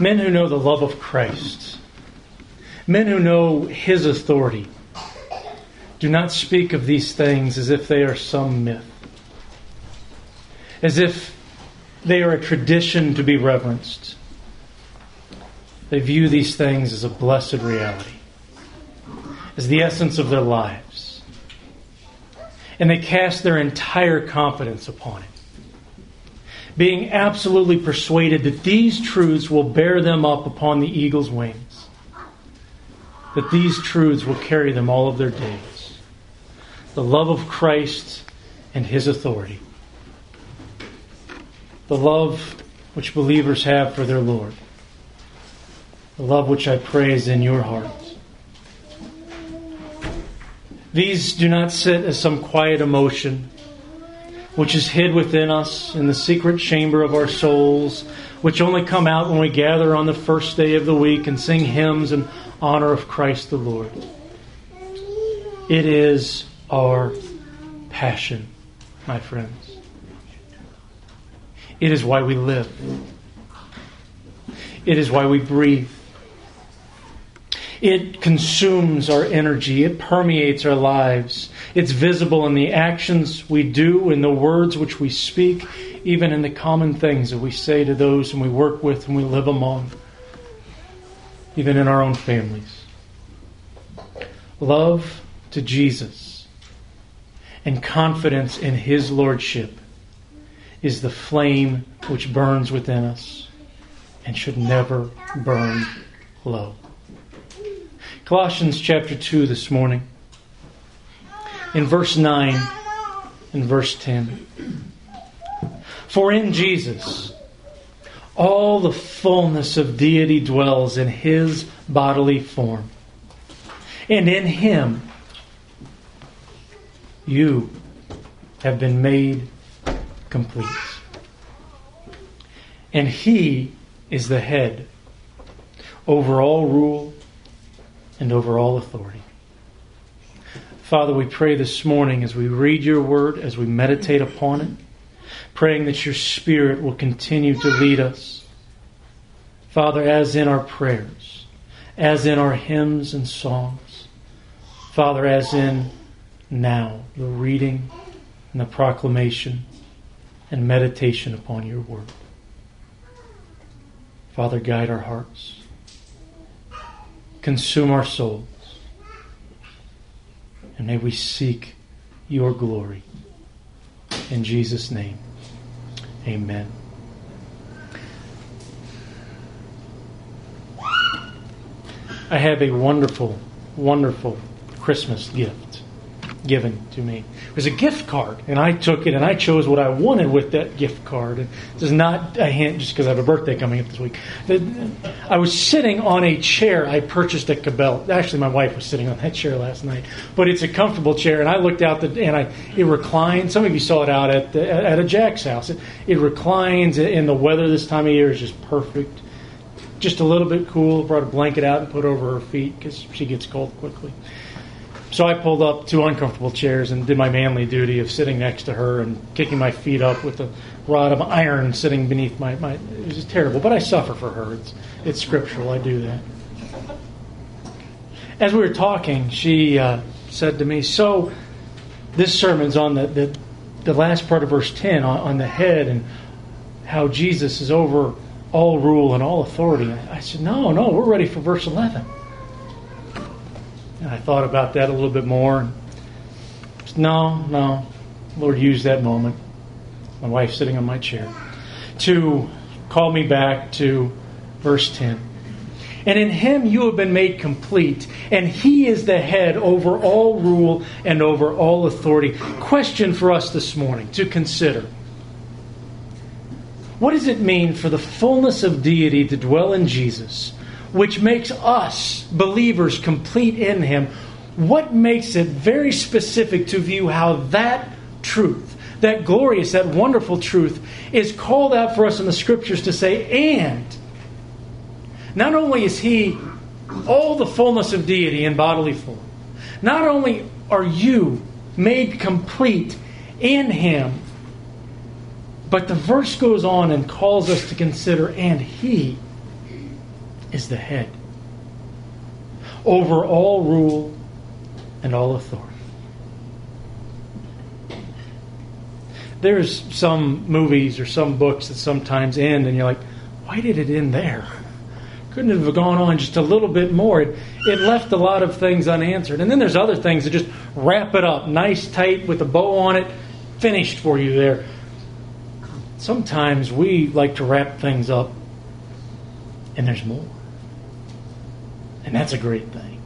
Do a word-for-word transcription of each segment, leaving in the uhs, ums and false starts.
Men who know the love of Christ, men who know His authority, do not speak of these things as if they are some myth, as if they are a tradition to be reverenced. They view these things as a blessed reality, as the essence of their lives. And they cast their entire confidence upon it, being absolutely persuaded that these truths will bear them up upon the eagle's wings, that these truths will carry them all of their days. The love of Christ and His authority. The love which believers have for their Lord. The love which I pray is in your hearts. These do not sit as some quiet emotion which is hid within us in the secret chamber of our souls, which only come out when we gather on the first day of the week and sing hymns in honor of Christ the Lord. It is our passion, my friends. It is why we live. It is why we breathe. It consumes our energy. It permeates our lives. It's visible in the actions we do, in the words which we speak, even in the common things that we say to those whom we work with and we live among, even in our own families. Love to Jesus and confidence in His Lordship is the flame which burns within us and should never burn low. Colossians chapter two this morning, in verse nine and verse ten. For in Jesus, all the fullness of deity dwells in His bodily form. And in Him, you have been made complete. And He is the head over all rule and over all authority. Father, we pray this morning as we read your word, as we meditate upon it, praying that your Spirit will continue to lead us. Father, as in our prayers, as in our hymns and songs, Father, as in now the reading and the proclamation and meditation upon your word. Father, guide our hearts. Consume our souls. And may we seek your glory. In Jesus' name, amen. I have a wonderful, wonderful Christmas gift given to me. It was a gift card, and I took it, and I chose what I wanted with that gift card. And this is not a hint just because I have a birthday coming up this week. I was sitting on a chair I purchased at Cabell. Actually, my wife was sitting on that chair last night. But it's a comfortable chair, and I looked out, the, and I it reclines. Some of you saw it out at the, at a Jack's house. It, it reclines, and the weather this time of year is just perfect. Just a little bit cool. Brought a blanket out and put over her feet because she gets cold quickly. So I pulled up two uncomfortable chairs and did my manly duty of sitting next to her and kicking my feet up with a rod of iron sitting beneath my... my it was just terrible, but I suffer for her. It's, it's scriptural. I do that. As we were talking, she uh, said to me, so this sermon's on the, the, the last part of verse ten, on, on the head and how Jesus is over all rule and all authority. I said, no, no, we're ready for verse eleven. And I thought about that a little bit more. And said, no, no. Lord used that moment, my wife sitting on my chair, to call me back to verse ten. And in Him you have been made complete, and He is the head over all rule and over all authority. Question for us this morning to consider. What does it mean for the fullness of deity to dwell in Jesus, which makes us, believers, complete in Him? What makes it very specific to view how that truth, that glorious, that wonderful truth, is called out for us in the Scriptures to say, and not only is He all the fullness of deity in bodily form, not only are you made complete in Him, but the verse goes on and calls us to consider, and He is the head over all rule and all authority. There's some movies or some books that sometimes end and you're like, why did it end there? Couldn't it have gone on just a little bit more? It, it left a lot of things unanswered. And then there's other things that just wrap it up, nice, tight, with a bow on it, finished for you there. Sometimes we like to wrap things up and there's more. And that's a great thing.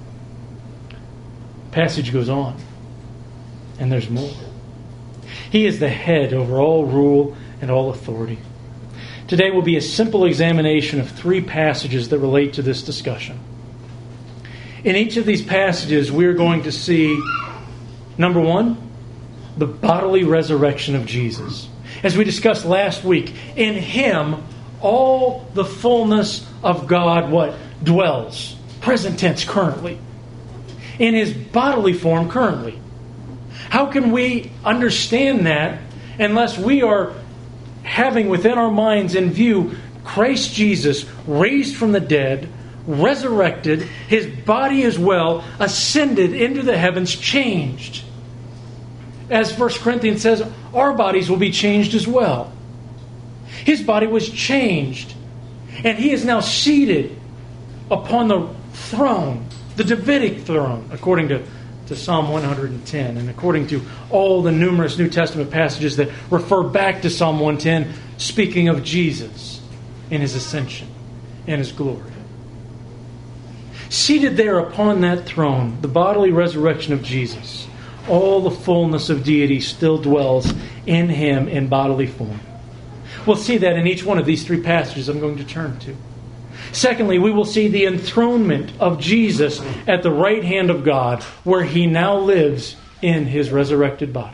Passage goes on and there's more. He is the head over all rule and all authority. Today will be a simple examination of three passages that relate to this discussion. In each of these passages, we're going to see, number one, the bodily resurrection of Jesus. As we discussed last week, in Him, all the fullness of God, what? Dwells. Present tense, currently. In His bodily form, currently. How can we understand that unless we are having within our minds in view Christ Jesus raised from the dead, resurrected, His body as well, ascended into the heavens, changed? As First Corinthians says, our bodies will be changed as well. His body was changed, and He is now seated upon the throne, the Davidic throne, according to, to Psalm one hundred ten, and according to all the numerous New Testament passages that refer back to Psalm one ten, speaking of Jesus in His ascension and His glory. Seated there upon that throne, the bodily resurrection of Jesus, all the fullness of deity still dwells in Him in bodily form. We'll see that in each one of these three passages I'm going to turn to. Secondly, we will see the enthronement of Jesus at the right hand of God, where He now lives in His resurrected body.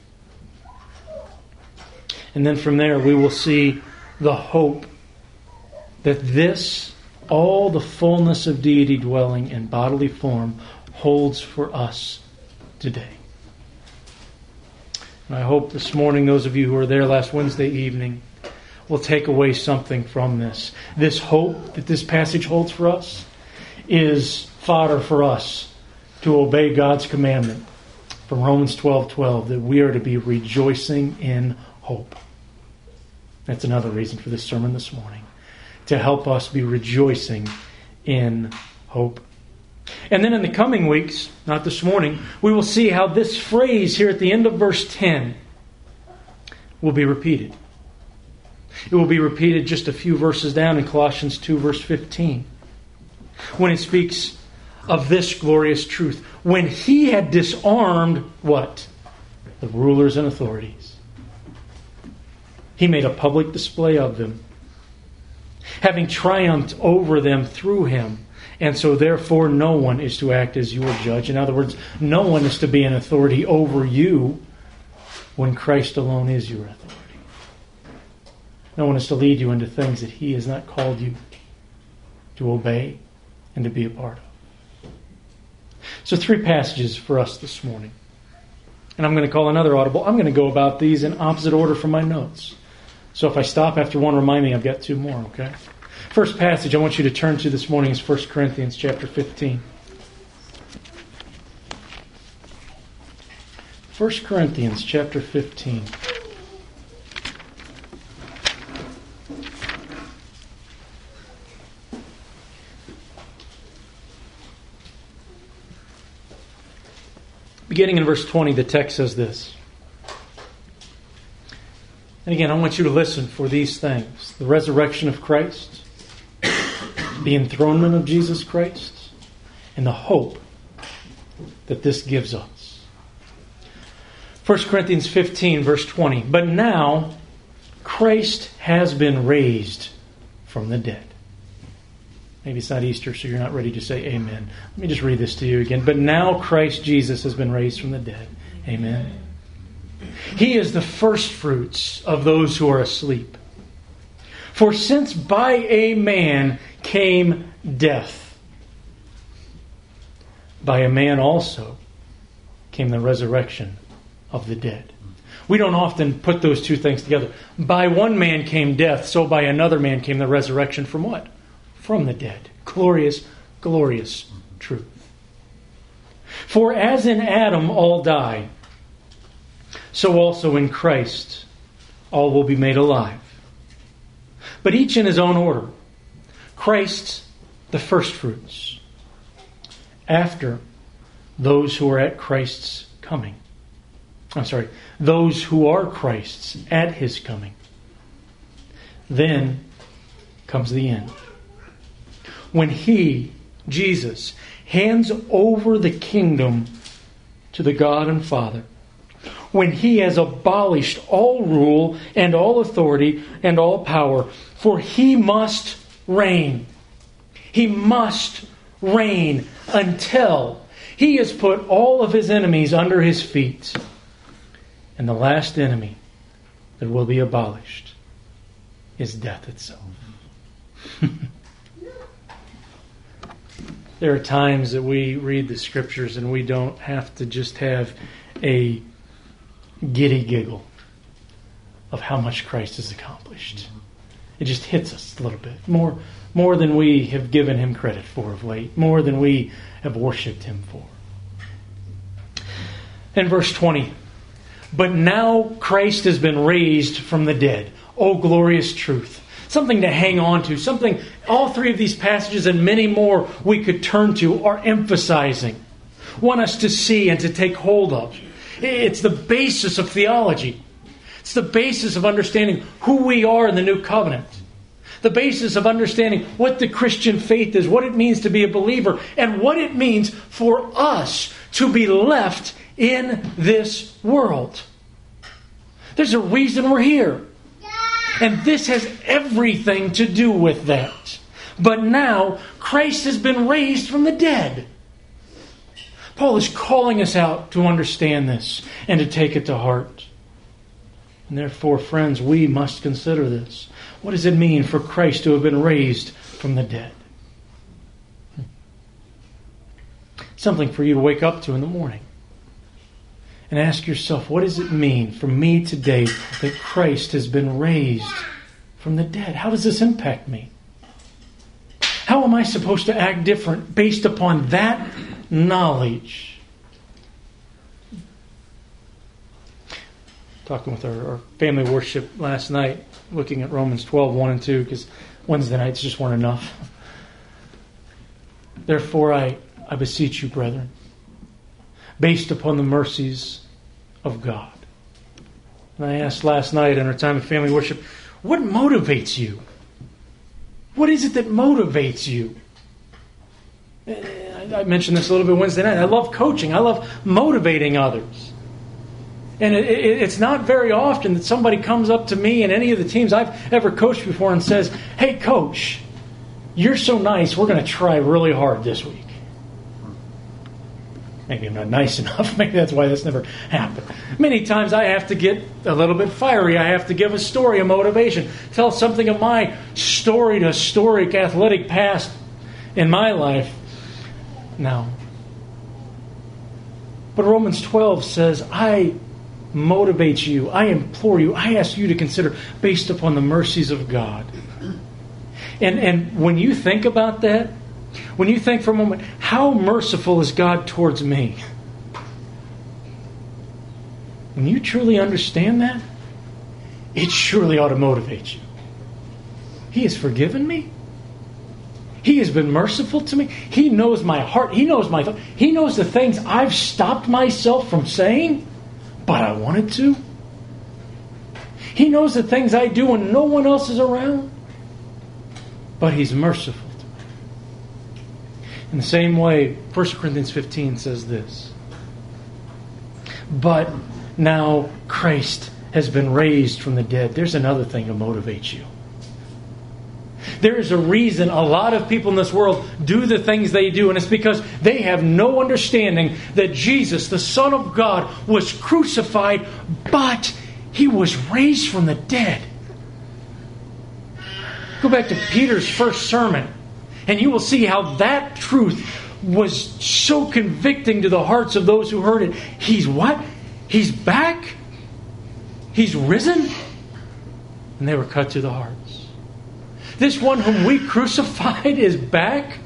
And then from there, we will see the hope that this, all the fullness of deity dwelling in bodily form, holds for us today. And I hope this morning, those of you who were there last Wednesday evening, will take away something from this. This hope that this passage holds for us is fodder for us to obey God's commandment from Romans twelve twelve, that we are to be rejoicing in hope. That's another reason for this sermon this morning, to help us be rejoicing in hope. And then in the coming weeks, not this morning, we will see how this phrase here at the end of verse ten will be repeated. It will be repeated just a few verses down in Colossians two, verse fifteen, when it speaks of this glorious truth. When He had disarmed, what? The rulers and authorities. He made a public display of them, having triumphed over them through Him. And so therefore no one is to act as your judge. In other words, no one is to be an authority over you when Christ alone is your authority. No one is to lead you into things that He has not called you to obey and to be a part of. So three passages for us this morning. And I'm going to call another audible. I'm going to go about these in opposite order from my notes. So if I stop after one, remind me I've got two more, okay? First passage I want you to turn to this morning is First Corinthians chapter fifteen. First Corinthians chapter fifteen. Beginning in verse twenty, the text says this. And again, I want you to listen for these things. The resurrection of Christ, the enthronement of Jesus Christ, and the hope that this gives us. First Corinthians fifteen, verse twenty. But now Christ has been raised from the dead. Maybe it's not Easter, so you're not ready to say amen. Let me just read this to you again. But now Christ Jesus has been raised from the dead. Amen. He is the firstfruits of those who are asleep. For since by a man came death, by a man also came the resurrection of the dead. We don't often put those two things together. By one man came death, so by another man came the resurrection from what? from the dead. Glorious, glorious truth. For as in Adam all die, so also in Christ all will be made alive. But each in his own order. Christ, the firstfruits. After, those who are at Christ's coming. I'm sorry, those who are Christ's at his coming. Then comes the end. When he, Jesus, hands over the kingdom to the God and Father. When he has abolished all rule and all authority and all power. For he must reign. He must reign until he has put all of his enemies under his feet. And the last enemy that will be abolished is death itself. There are times that we read the scriptures and we don't have to just have a giddy giggle of how much Christ has accomplished. It just hits us a little bit. More, more than we have given him credit for of late. More than we have worshipped him for. In verse twenty, but now Christ has been raised from the dead. Oh, glorious truth. Something to hang on to. Something all three of these passages and many more we could turn to are emphasizing. Want us to see and to take hold of. It's the basis of theology. It's the basis of understanding who we are in the new covenant. The basis of understanding what the Christian faith is, what it means to be a believer, and what it means for us to be left in this world. There's a reason we're here. And this has everything to do with that. But now, Christ has been raised from the dead. Paul is calling us out to understand this and to take it to heart. And therefore, friends, we must consider this. What does it mean for Christ to have been raised from the dead? Something for you to wake up to in the morning. And ask yourself, what does it mean for me today that Christ has been raised from the dead? How does this impact me? How am I supposed to act different based upon that knowledge? Talking with our, our family worship last night, looking at Romans twelve, one and two, because Wednesday nights just weren't enough. Therefore, I, I beseech you, brethren, based upon the mercies of God. And I asked last night in our time of family worship, what motivates you? What is it that motivates you? I mentioned this a little bit Wednesday night. I love coaching. I love motivating others. And it, it, it's not very often that somebody comes up to me in any of the teams I've ever coached before and says, hey, coach, you're so nice. We're going to try really hard this week. Maybe I'm not nice enough. Maybe that's why this never happened. Many times I have to get a little bit fiery. I have to give a story, a motivation. Tell something of my storied, historic, athletic past in my life. Now, but Romans twelve says, I motivate you. I implore you. I ask you to consider based upon the mercies of God. And, and when you think about that, when you think for a moment, how merciful is God towards me? When you truly understand that, it surely ought to motivate you. He has forgiven me. He has been merciful to me. He knows my heart. He knows my thoughts. He knows the things I've stopped myself from saying, but I wanted to. He knows the things I do when no one else is around, but He's merciful. In the same way, First Corinthians fifteen says this. But now Christ has been raised from the dead. There's another thing to motivate you. There is a reason a lot of people in this world do the things they do, and it's because they have no understanding that Jesus, the Son of God, was crucified, but He was raised from the dead. Go back to Peter's first sermon, and you will see how that truth was so convicting to the hearts of those who heard it. He's what? He's back? He's risen? And they were cut to the hearts. this one whom we crucified is back,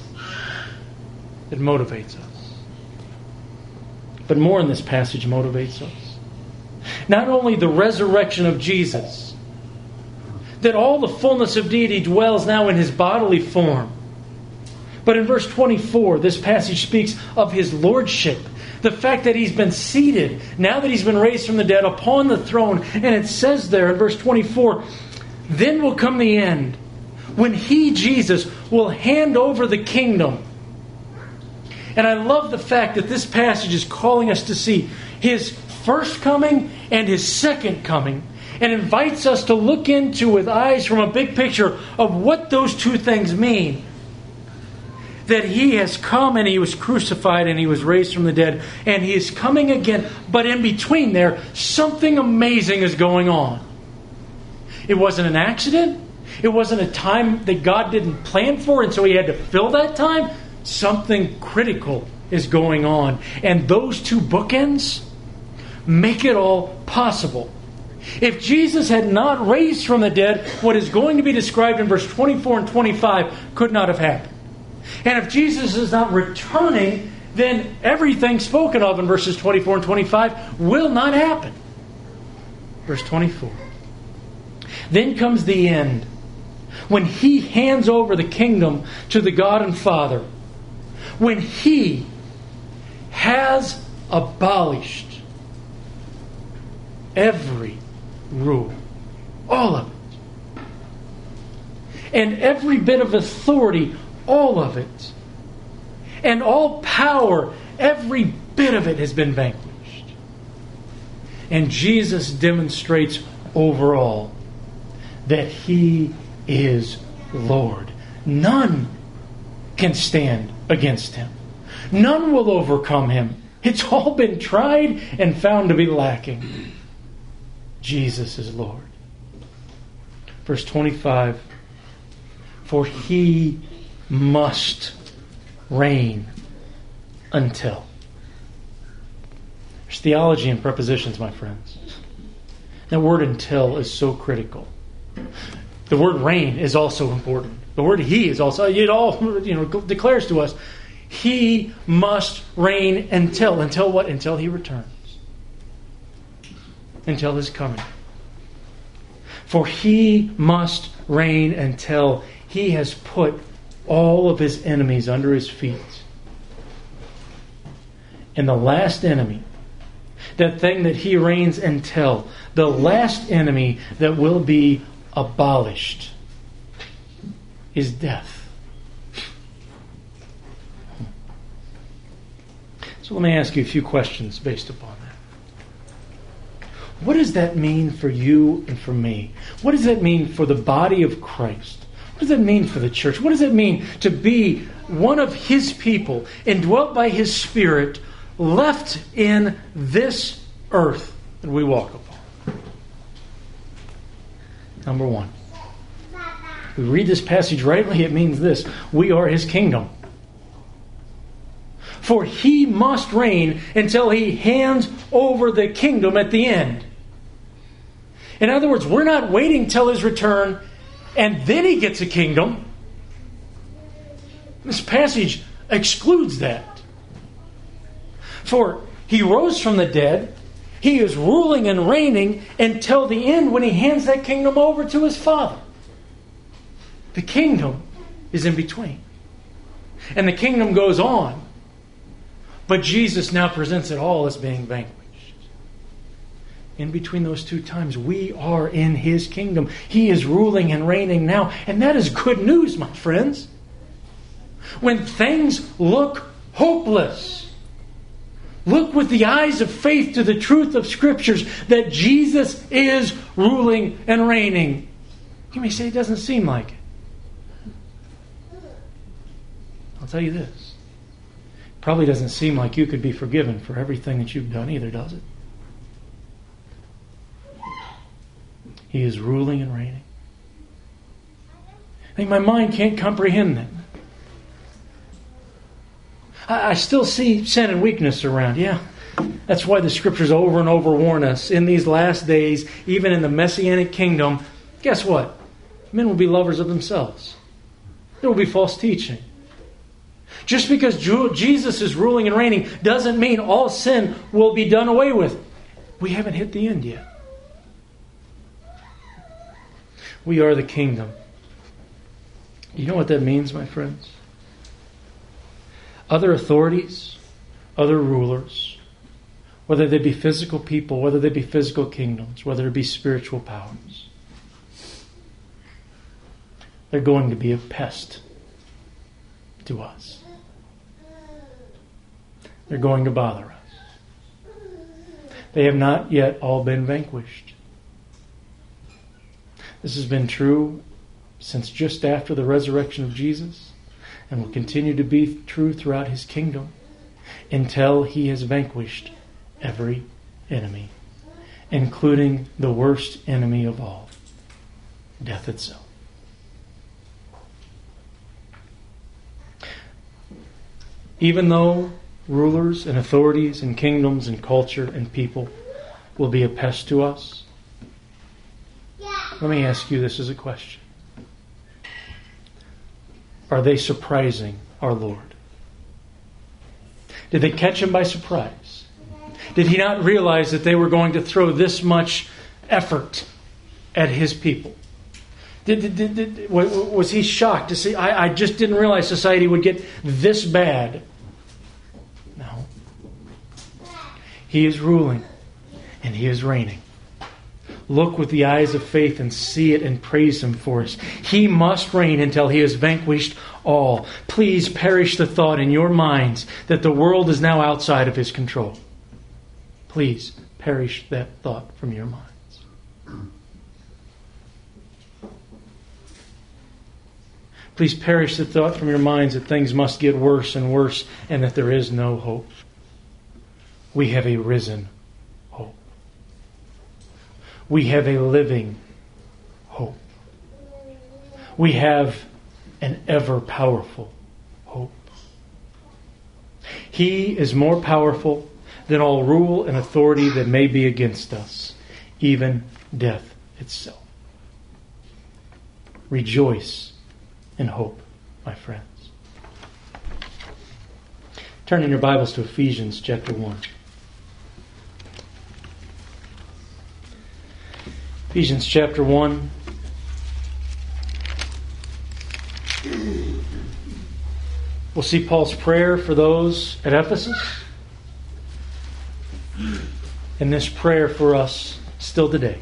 it motivates us. But more in this passage motivates us. Not only the resurrection of Jesus, that all the fullness of deity dwells now in His bodily form, but in verse twenty-four, this passage speaks of His lordship. The fact that He's been seated, now that He's been raised from the dead, upon the throne. And it says there in verse twenty-four, then will come the end, when He, Jesus, will hand over the kingdom. And I love the fact that this passage is calling us to see His first coming and His second coming, and invites us to look into with eyes from a big picture of what those two things mean. That He has come and He was crucified and He was raised from the dead, and He is coming again, but in between there, something amazing is going on. It wasn't an accident. It wasn't a time that God didn't plan for, and so He had to fill that time. Something critical is going on. And those two bookends make it all possible. If Jesus had not raised from the dead, what is going to be described in verse twenty-four and twenty-five could not have happened. And if Jesus is not returning, then everything spoken of in verses twenty-four and twenty-five will not happen. Verse twenty-four. Then comes the end, when He hands over the kingdom to the God and Father. When He has abolished every rule, all of it, and every bit of authority, all of it, and all power, every bit of it has been vanquished. And Jesus demonstrates overall that He is Lord. None can stand against Him. None will overcome Him. It's all been tried and found to be lacking. Jesus is Lord. Verse twenty-five. For He must reign until. There's theology in prepositions, my friends. That word until is so critical. The word reign is also important. The word He is also, it all you know declares to us, He must reign until. Until what? Until He returns. Until His coming. For He must reign until He has put all of His enemies under His feet. And the last enemy, that thing that He reigns until, the last enemy that will be abolished, is death. So let me ask you a few questions based upon that. What does that mean for you and for me? What does that mean for the body of Christ? What does that mean for the church? What does it mean to be one of His people, indwelt by His Spirit, left in this earth that we walk upon? Number one. If we read this passage rightly, it means this: we are His kingdom. For He must reign until He hands over the kingdom at the end. In other words, we're not waiting till His return and then He gets a kingdom. This passage excludes that. For He rose from the dead. He is ruling and reigning until the end, when He hands that kingdom over to His Father. The kingdom is in between. And the kingdom goes on. But Jesus now presents it all as being vanquished. In between those two times, we are in His kingdom. He is ruling and reigning now. And that is good news, my friends. When things look hopeless, look with the eyes of faith to the truth of Scriptures that Jesus is ruling and reigning. You may say it doesn't seem like it. I'll tell you this. It probably doesn't seem like you could be forgiven for everything that you've done either, does it? He is ruling and reigning. I think my mind can't comprehend that. I, I still see sin and weakness around. Yeah, that's why the Scriptures over and over warn us. In these last days, even in the Messianic kingdom, guess what? Men will be lovers of themselves. There will be false teaching. Just because Jesus is ruling and reigning doesn't mean all sin will be done away with. We haven't hit the end yet. We are the kingdom. You know what that means, my friends? Other authorities, other rulers, whether they be physical people, whether they be physical kingdoms, whether it be spiritual powers, they're going to be a pest to us. They're going to bother us. They have not yet all been vanquished. This has been true since just after the resurrection of Jesus, and will continue to be true throughout His kingdom until He has vanquished every enemy, including the worst enemy of all, death itself. Even though rulers and authorities and kingdoms and culture and people will be a pest to us, let me ask you this as a question. Are they surprising our Lord? Did they catch Him by surprise? Did He not realize that they were going to throw this much effort at His people? Did, did, did, did, was He shocked to see, I, I just didn't realize society would get this bad? No. He is ruling and He is reigning. Look with the eyes of faith and see it and praise Him for us. He must reign until He has vanquished all. Please perish the thought in your minds that the world is now outside of His control. Please perish that thought from your minds. Please perish the thought from your minds that things must get worse and worse and that there is no hope. We have a risen hope. We have a living hope. We have an ever-powerful hope. He is more powerful than all rule and authority that may be against us, even death itself. Rejoice in hope, my friends. Turn in your Bibles to Ephesians chapter one. Ephesians chapter one. We'll see Paul's prayer for those at Ephesus. And this prayer for us still today.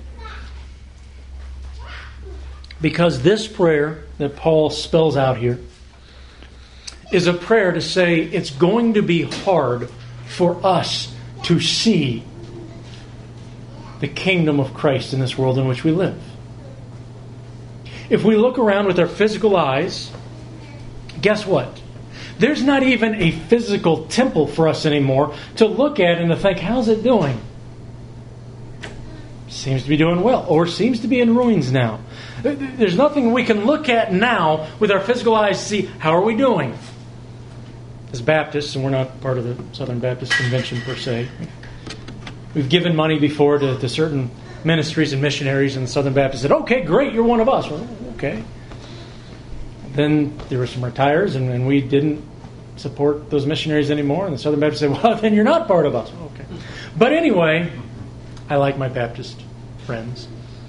Because this prayer that Paul spells out here is a prayer to say it's going to be hard for us to see the kingdom of Christ in this world in which we live. If we look around with our physical eyes, guess what? There's not even a physical temple for us anymore to look at and to think, how's it doing? Seems to be doing well, or seems to be in ruins now. There's nothing we can look at now with our physical eyes to see, how are we doing? As Baptists, and we're not part of the Southern Baptist Convention per se, we've given money before to, to certain ministries and missionaries, and the Southern Baptists said, okay, great, you're one of us. Well, okay. Then there were some retires, and, and we didn't support those missionaries anymore, and the Southern Baptists said, well, then you're not part of us. Okay. But anyway, I like my Baptist friends.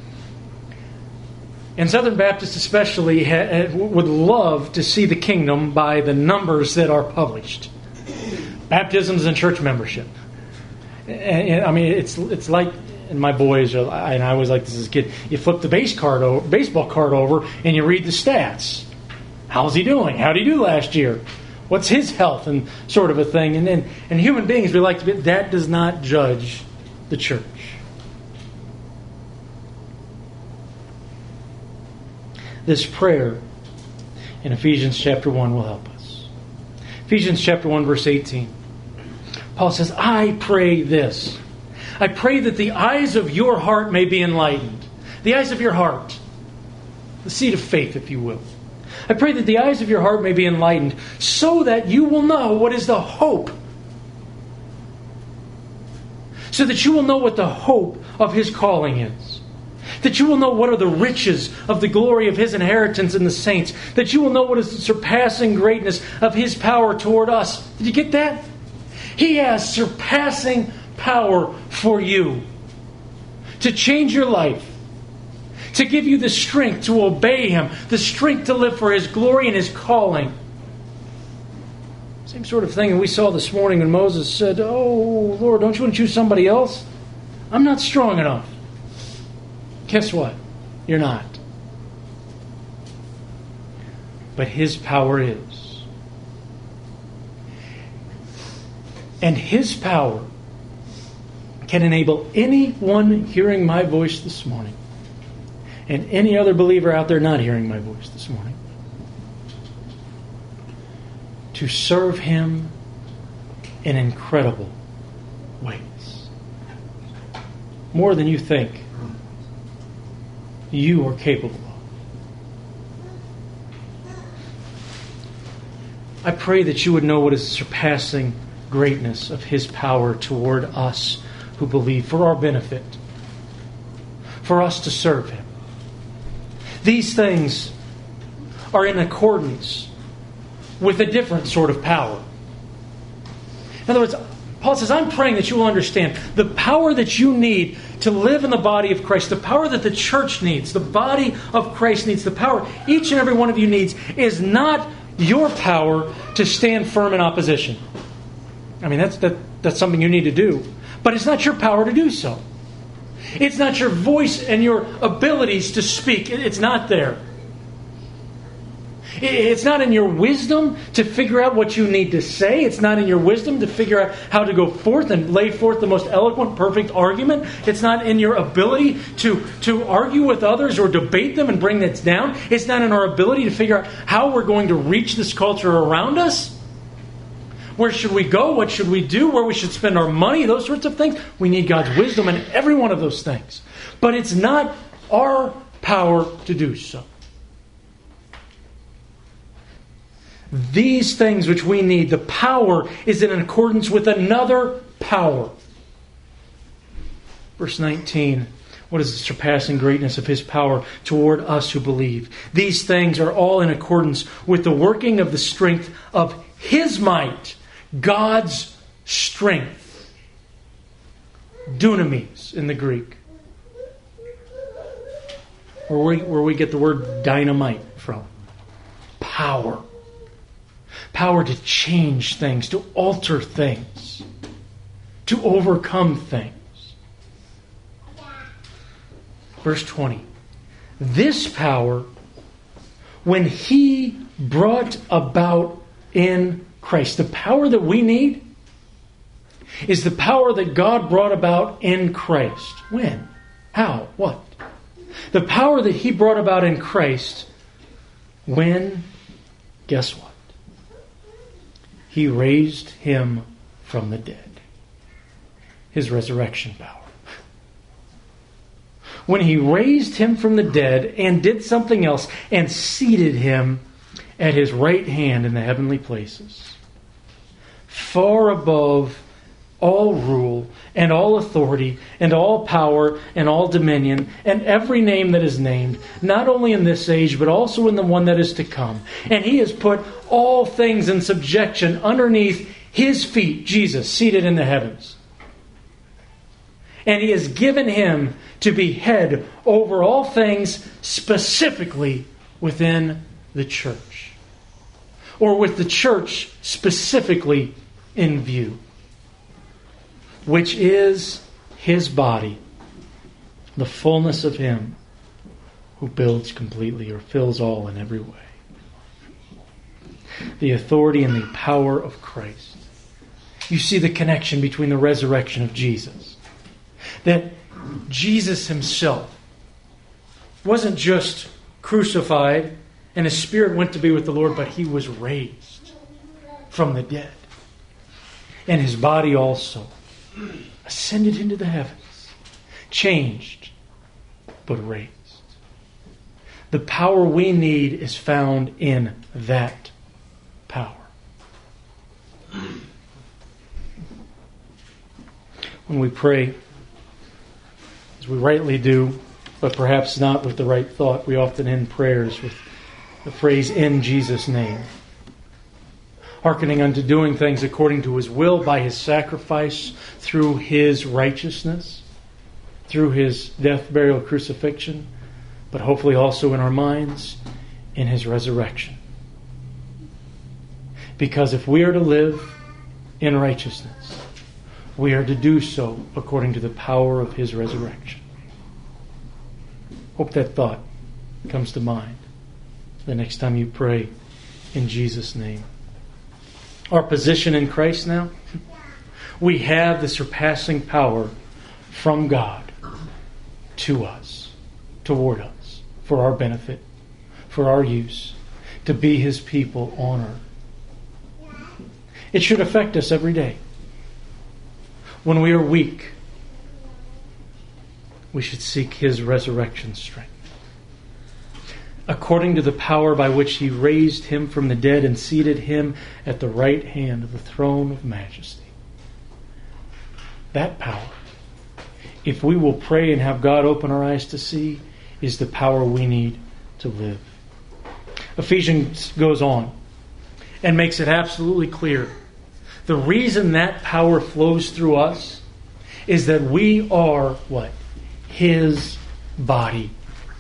And Southern Baptists especially ha- would love to see the kingdom by the numbers that are published. Baptisms and church membership. And, and, I mean, it's it's like, and my boys, are, and I always like this as a kid, you flip the base card over, baseball card over and you read the stats. How's he doing? How did he do last year? What's his health? And sort of a thing. And then, and human beings, we like to be, that does not judge the church. This prayer in Ephesians chapter one will help us. Ephesians chapter one, verse eighteen. Paul says, I pray this. I pray that the eyes of your heart may be enlightened. The eyes of your heart. The seed of faith, if you will. I pray that the eyes of your heart may be enlightened so that you will know what is the hope. So that you will know what the hope of His calling is. That you will know what are the riches of the glory of His inheritance in the saints. That you will know what is the surpassing greatness of His power toward us. Did you get that? He has surpassing power for you. To change your life. To give you the strength to obey Him. The strength to live for His glory and His calling. Same sort of thing we saw this morning when Moses said, "Oh, Lord, don't you want to choose somebody else? I'm not strong enough." Guess what? You're not. But His power is. And His power can enable anyone hearing my voice this morning and any other believer out there not hearing my voice this morning to serve Him in incredible ways. More than you think you are capable of. I pray that you would know what is the surpassing greatness of His power toward us who believe, for our benefit, for us to serve Him. These things are in accordance with a different sort of power. In other words, Paul says, I'm praying that you will understand the power that you need to live in the body of Christ, the power that the church needs, the body of Christ needs, the power each and every one of you needs, is not your power to stand firm in opposition. I mean, that's that, that's something you need to do. But it's not your power to do so. It's not your voice and your abilities to speak. It's not there. It's not in your wisdom to figure out what you need to say. It's not in your wisdom to figure out how to go forth and lay forth the most eloquent, perfect argument. It's not in your ability to, to argue with others or debate them and bring that down. It's not in our ability to figure out how we're going to reach this culture around us. Where should we go? What should we do? Where we should spend our money? Those sorts of things. We need God's wisdom in every one of those things. But it's not our power to do so. These things which we need, the power is in accordance with another power. Verse nineteen. What is the surpassing greatness of His power toward us who believe? These things are all in accordance with the working of the strength of His might. God's strength. Dunamis in the Greek. Where we, where we get the word dynamite from. Power. Power to change things, to alter things, to overcome things. Verse twenty. This power, when He brought about in Christ, the power that we need is the power that God brought about in Christ. When? How? What? The power that He brought about in Christ when, guess what? He raised Him from the dead. His resurrection power. When He raised Him from the dead and did something else and seated Him at His right hand in the heavenly places, far above all rule and all authority and all power and all dominion and every name that is named, not only in this age but also in the one that is to come. And He has put all things in subjection underneath His feet, Jesus, seated in the heavens. And He has given Him to be head over all things, specifically within the church. Or with the church specifically in view. Which is His body, the fullness of Him who builds completely or fills all in every way. The authority and the power of Christ. You see the connection between the resurrection of Jesus. That Jesus Himself wasn't just crucified and His Spirit went to be with the Lord, but He was raised from the dead. And His body also ascended into the heavens, changed, but raised. The power we need is found in that power. When we pray, as we rightly do, but perhaps not with the right thought. We often end prayers with the phrase, "in Jesus' name." Hearkening unto doing things according to His will by His sacrifice through His righteousness, through His death, burial, crucifixion, but hopefully also in our minds, in His resurrection. Because if we are to live in righteousness, we are to do so according to the power of His resurrection. Hope that thought comes to mind the next time you pray in Jesus' name. Our position in Christ now, we have the surpassing power from God to us, toward us, for our benefit, for our use, to be His people on earth. It should affect us every day. When we are weak, we should seek His resurrection strength. According to the power by which He raised Him from the dead and seated Him at the right hand of the throne of majesty. That power, if we will pray and have God open our eyes to see, is the power we need to live. Ephesians goes on and makes it absolutely clear. The reason that power flows through us is that we are what? His body.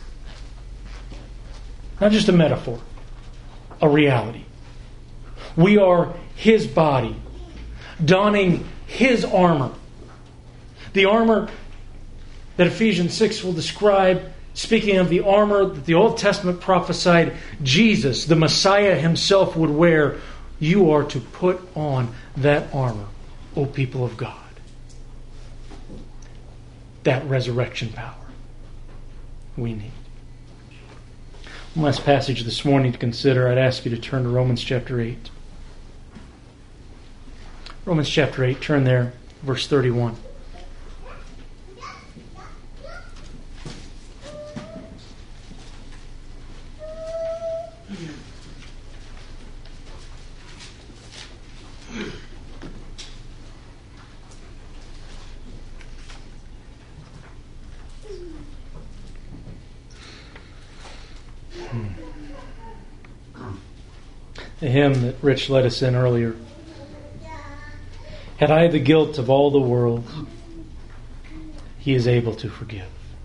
Not just a metaphor, a reality. We are His body, donning His armor. The armor that Ephesians six will describe, speaking of the armor that the Old Testament prophesied Jesus, the Messiah Himself, would wear. You are to put on that armor, O people of God. That resurrection power we need. One last passage this morning to consider. I'd ask you to turn to Romans chapter eight. Romans chapter eight, turn there, verse thirty-one. The hymn that Rich led us in earlier. Had I the guilt of all the world, He is able to forgive.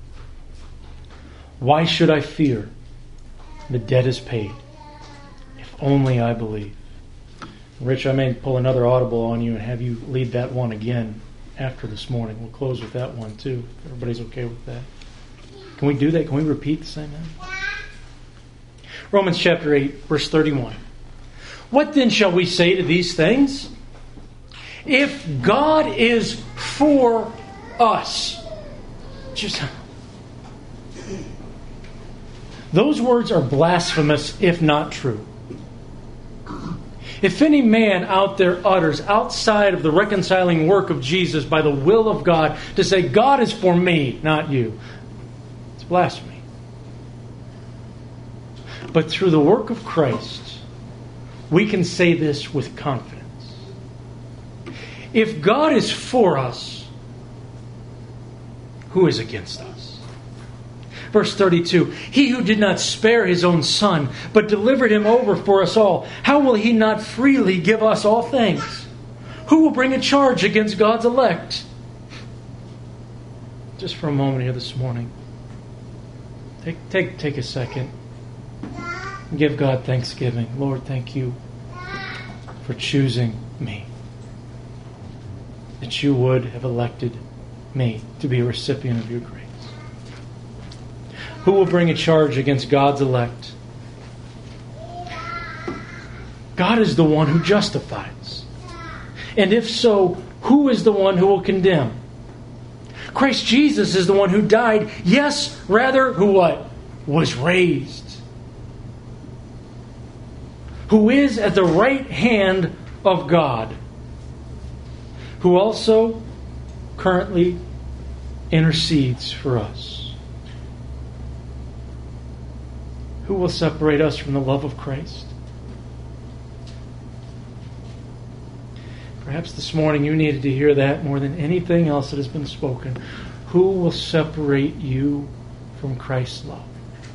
Why should I fear? The debt is paid, if only I believe. Rich, I may pull another audible on you and have you lead that one again after this morning. We'll close with that one too, if everybody's okay with that. Can we do that? Can we repeat the same thing? Romans chapter eight, verse thirty-one. What then shall we say to these things? If God is for us, just those words are blasphemous if not true. If any man out there utters outside of the reconciling work of Jesus by the will of God to say God is for me, not you, it's blasphemy. But through the work of Christ, we can say this with confidence. If God is for us, who is against us? Verse thirty-two, He who did not spare His own Son, but delivered Him over for us all, how will He not freely give us all things? Who will bring a charge against God's elect? Just for a moment here this morning, take, take, take a second. Give God thanksgiving. Lord, thank You for choosing me. That You would have elected me to be a recipient of Your grace. Who will bring a charge against God's elect? God is the one who justifies. And if so, who is the one who will condemn? Christ Jesus is the one who died. Yes, rather, who what? Was raised. Who is at the right hand of God, who also currently intercedes for us. Who will separate us from the love of Christ? Perhaps this morning you needed to hear that more than anything else that has been spoken. Who will separate you from Christ's love.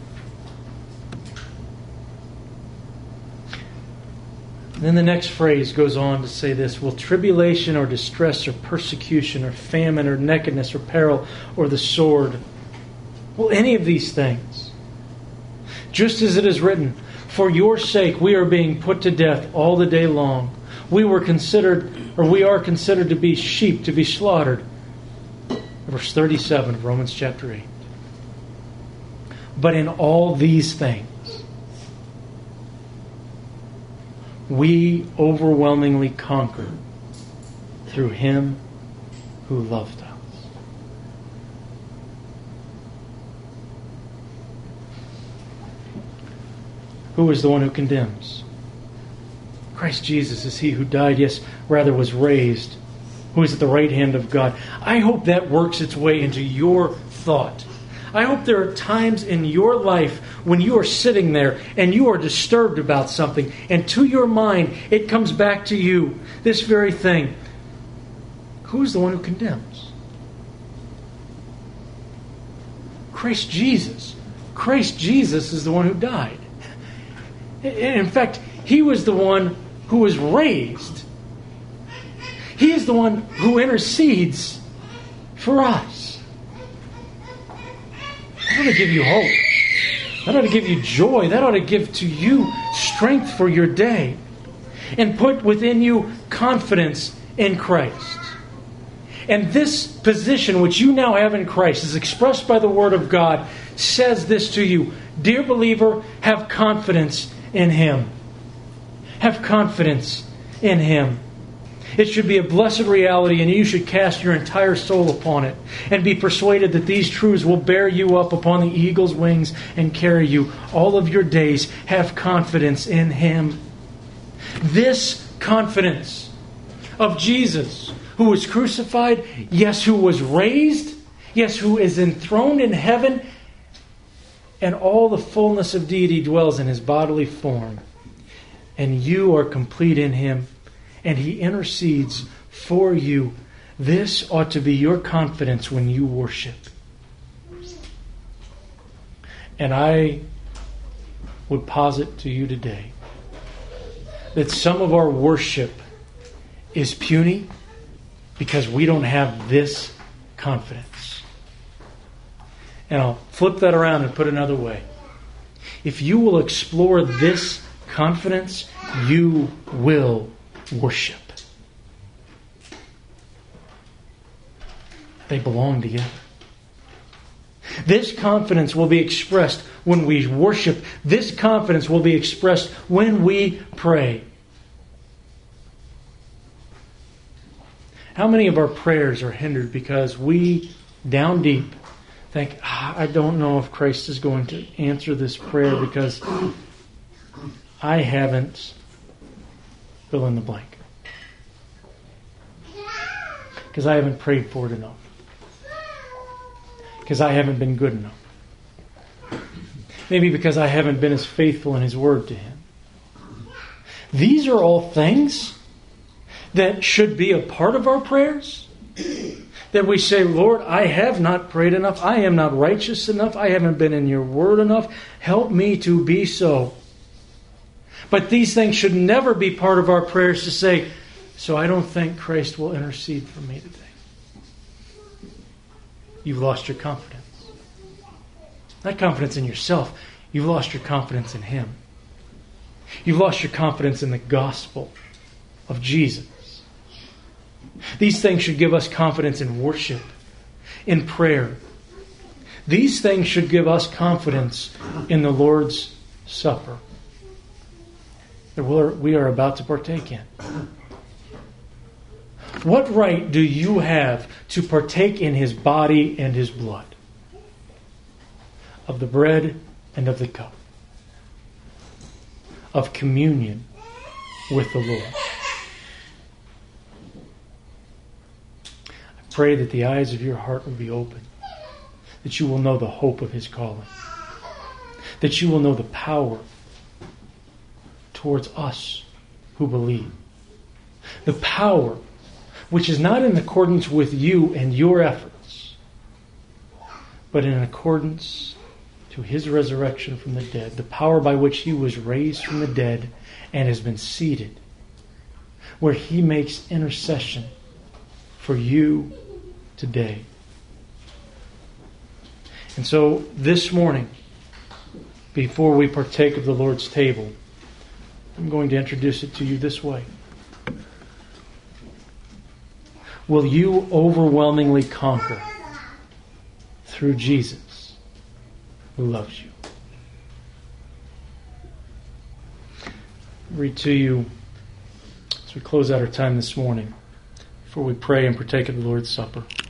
And then the next phrase goes on to say this: will tribulation or distress or persecution or famine or nakedness or peril or the sword, will any of these things, just as it is written, for your sake we are being put to death all the day long. We were considered, or we are considered to be sheep to be slaughtered. Verse thirty-seven of Romans chapter eight. But in all these things, we overwhelmingly conquer through Him who loved us. Who is the one who condemns? Christ Jesus is He who died, yes, rather was raised, who is at the right hand of God. I hope that works its way into your thought. I hope there are times in your life when you are sitting there and you are disturbed about something, and to your mind it comes back to you, this very thing. Who is the one who condemns? Christ Jesus. Christ Jesus is the one who died. In fact, He was the one who was raised. He is the one who intercedes for us. That ought to give you hope. That ought to give you joy. That ought to give to you strength for your day. And put within you confidence in Christ. And this position which you now have in Christ, is expressed by the Word of God, says this to you: dear believer, have confidence in Him. Have confidence in Him. It should be a blessed reality, and you should cast your entire soul upon it and be persuaded that these truths will bear you up upon the eagle's wings and carry you all of your days. Have confidence in Him. This confidence of Jesus, who was crucified, yes, who was raised, yes, who is enthroned in heaven, and all the fullness of deity dwells in His bodily form. And you are complete in Him, and He intercedes for you. This ought to be your confidence when you worship. And I would posit to you today that some of our worship is puny because we don't have this confidence. And I'll flip that around and put it another way. If you will explore this confidence, you will worship. They belong together. This confidence will be expressed when we worship. This confidence will be expressed when we pray. How many of our prayers are hindered because we, down deep, think, ah, I don't know if Christ is going to answer this prayer because I haven't fill in the blank. Because I haven't prayed for it enough. Because I haven't been good enough. Maybe because I haven't been as faithful in His Word to Him. These are all things that should be a part of our prayers. That we say, Lord, I have not prayed enough. I am not righteous enough. I haven't been in your Word enough. Help me to be so. But these things should never be part of our prayers to say, so I don't think Christ will intercede for me today. You've lost your confidence. Not confidence in yourself. You've lost your confidence in Him. You've lost your confidence in the gospel of Jesus. These things should give us confidence in worship, in prayer. These things should give us confidence in the Lord's Supper that we are about to partake in. What right do you have to partake in His body and His blood? Of the bread and of the cup. Of communion with the Lord. I pray that the eyes of your heart will be open. That you will know the hope of His calling. That you will know the power towards us who believe. The power which is not in accordance with you and your efforts, but in accordance to His resurrection from the dead, the power by which He was raised from the dead and has been seated, where He makes intercession for you today. And so this morning, before we partake of the Lord's table, I'm going to introduce it to you this way. Will you overwhelmingly conquer through Jesus who loves you? I'll read to you as we close out our time this morning before we pray and partake of the Lord's Supper.